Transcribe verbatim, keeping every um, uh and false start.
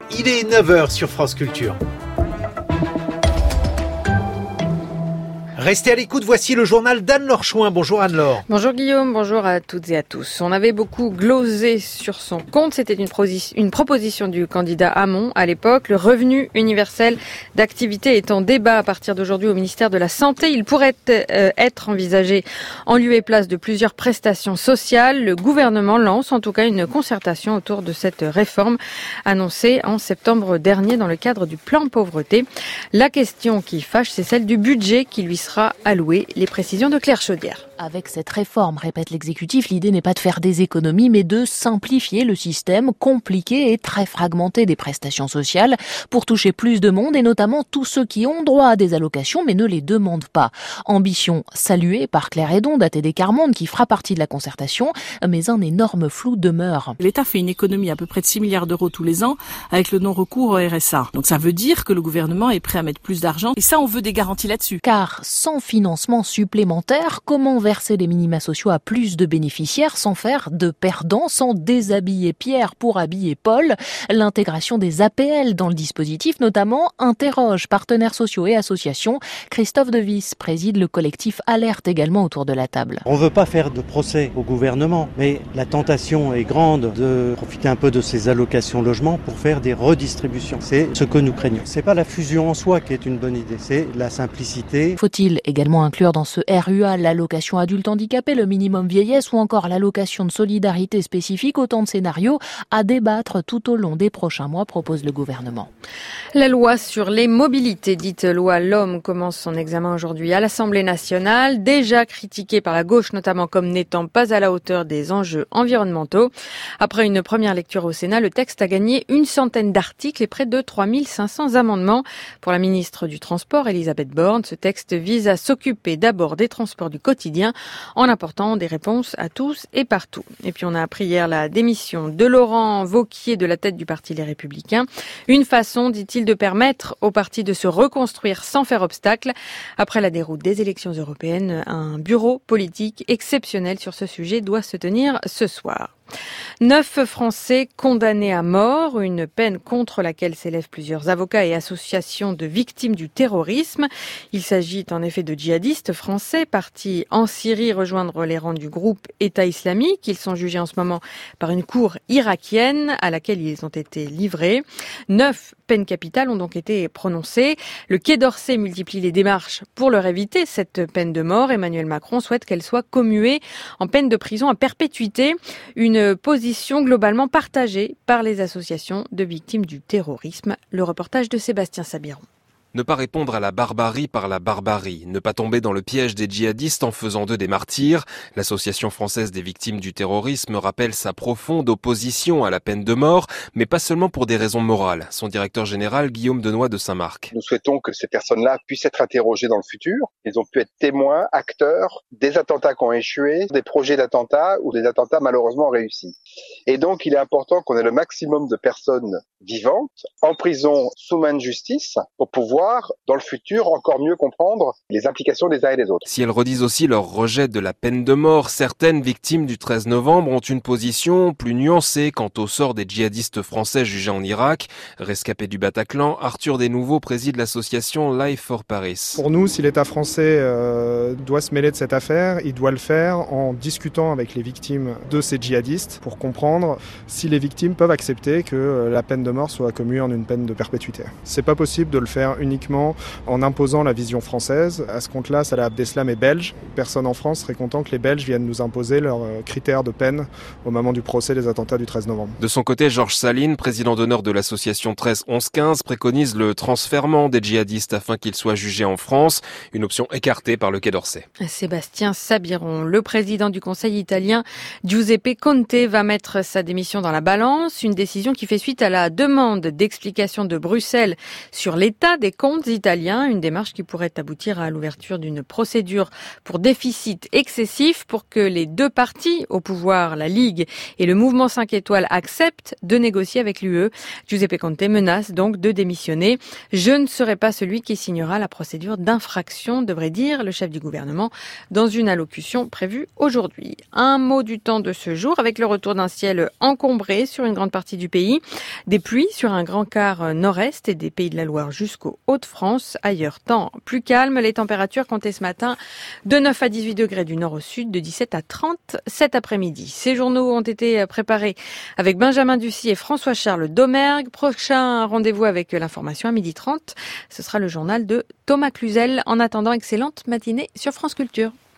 Il est neuf heures sur France Culture. Restez à l'écoute, voici le journal d'Anne-Laure Chouin. Bonjour Anne-Laure. Bonjour Guillaume, bonjour à toutes et à tous. On avait beaucoup glosé sur son compte, c'était une, prosi- une proposition du candidat Hamon à l'époque. Le revenu universel d'activité est en débat à partir d'aujourd'hui au ministère de la Santé. Il pourrait euh, être envisagé en lieu et place de plusieurs prestations sociales. Le gouvernement lance en tout cas une concertation autour de cette réforme annoncée en septembre dernier dans le cadre du plan pauvreté. La question qui fâche, c'est celle du budget qui lui sera alloué. Les précisions de Claire Chaudière. Avec cette réforme, répète l'exécutif, l'idée n'est pas de faire des économies, mais de simplifier le système compliqué et très fragmenté des prestations sociales pour toucher plus de monde et notamment tous ceux qui ont droit à des allocations mais ne les demandent pas. Ambition saluée par Claire Hédon d'A T D Quart Monde qui fera partie de la concertation, mais un énorme flou demeure. L'État fait une économie à peu près de six milliards d'euros tous les ans avec le non-recours au R S A. Donc ça veut dire que le gouvernement est prêt à mettre plus d'argent et ça on veut des garanties là-dessus. Car sans financement supplémentaire, comment verser des minima sociaux à plus de bénéficiaires sans faire de perdants, sans déshabiller Pierre pour habiller Paul? L'intégration des A P L dans le dispositif notamment interroge partenaires sociaux et associations. Christophe Devis préside le collectif Alerte également autour de la table. On ne veut pas faire de procès au gouvernement, mais la tentation est grande de profiter un peu de ces allocations logement pour faire des redistributions. C'est ce que nous craignons. C'est pas la fusion en soi qui est une bonne idée, c'est la simplicité. Faut-il également inclure dans ce R U A l'allocation adulte handicapé, le minimum vieillesse ou encore l'allocation de solidarité spécifique? Autant de scénarios à débattre tout au long des prochains mois, propose le gouvernement. La loi sur les mobilités, dite loi L'Homme, commence son examen aujourd'hui à l'Assemblée nationale, déjà critiquée par la gauche notamment comme n'étant pas à la hauteur des enjeux environnementaux. Après une première lecture au Sénat, le texte a gagné une centaine d'articles et près de trois mille cinq cents amendements. Pour la ministre du Transport, Elisabeth Borne, ce texte vise à s'occuper d'abord des transports du quotidien en apportant des réponses à tous et partout. Et puis on a appris hier la démission de Laurent Wauquiez de la tête du parti Les Républicains. Une façon, dit-il, de permettre au parti de se reconstruire sans faire obstacle. Après la déroute des élections européennes, un bureau politique exceptionnel sur ce sujet doit se tenir ce soir. Neuf Français condamnés à mort, une peine contre laquelle s'élèvent plusieurs avocats et associations de victimes du terrorisme. Il s'agit en effet de djihadistes français partis en Syrie rejoindre les rangs du groupe État islamique. Ils sont jugés en ce moment par une cour irakienne à laquelle ils ont été livrés. Neuf peines capitales ont donc été prononcées. Le Quai d'Orsay multiplie les démarches pour leur éviter cette peine de mort. Emmanuel Macron souhaite qu'elle soit commuée en peine de prison à perpétuité. Une position globalement partagée par les associations de victimes du terrorisme. Le reportage de Sébastien Sabiron. Ne pas répondre à la barbarie par la barbarie, ne pas tomber dans le piège des djihadistes en faisant d'eux des martyrs. L'Association française des victimes du terrorisme rappelle sa profonde opposition à la peine de mort, mais pas seulement pour des raisons morales. Son directeur général, Guillaume Denoy de Saint-Marc. Nous souhaitons que ces personnes-là puissent être interrogées dans le futur. Ils ont pu être témoins, acteurs des attentats qui ont échoué, des projets d'attentats ou des attentats malheureusement réussis. Et donc, il est important qu'on ait le maximum de personnes vivantes, en prison sous main de justice, pour pouvoir, dans le futur, encore mieux comprendre les implications des uns et des autres. Si elles redisent aussi leur rejet de la peine de mort, certaines victimes du treize novembre ont une position plus nuancée quant au sort des djihadistes français jugés en Irak. Rescapé du Bataclan, Arthur Desnouveaux préside l'association Life for Paris. Pour nous, si l'État français euh, doit se mêler de cette affaire, il doit le faire en discutant avec les victimes de ces djihadistes pour comprendre si les victimes peuvent accepter que la peine de mort soit commue en une peine de perpétuité. C'est pas possible de le faire uniquement en imposant la vision française. À ce compte-là, Salah Abdeslam est belge. Personne en France serait content que les Belges viennent nous imposer leurs critères de peine au moment du procès des attentats du treize novembre. De son côté, Georges Saline, président d'honneur de l'association treize onze quinze, préconise le transfèrement des djihadistes afin qu'ils soient jugés en France, une option écartée par le Quai d'Orsay. Sébastien Sabiron, le président du Conseil italien Giuseppe Conte va mettre sa démission dans la balance, une décision qui fait suite à la demande d'explication de Bruxelles sur l'état des comptes italiens, une démarche qui pourrait aboutir à l'ouverture d'une procédure pour déficit excessif pour que les deux partis au pouvoir, la Ligue et le mouvement cinq étoiles, acceptent de négocier avec l'U E. Giuseppe Conte menace donc de démissionner. Je ne serai pas celui qui signera la procédure d'infraction, devrait dire le chef du gouvernement dans une allocution prévue aujourd'hui. Un mot du temps de ce jour avec le retour d'un d'un ciel encombré sur une grande partie du pays. Des pluies sur un grand quart nord-est et des Pays de la Loire jusqu'aux Hauts-de-France. Ailleurs, temps plus calme. Les températures comptaient ce matin de neuf à dix-huit degrés du nord au sud, de dix-sept à trente cet après-midi. Ces journaux ont été préparés avec Benjamin Ducy et François-Charles Domergue. Prochain rendez-vous avec l'information à midi trente. Ce sera le journal de Thomas Cluzel. En attendant, excellente matinée sur France Culture.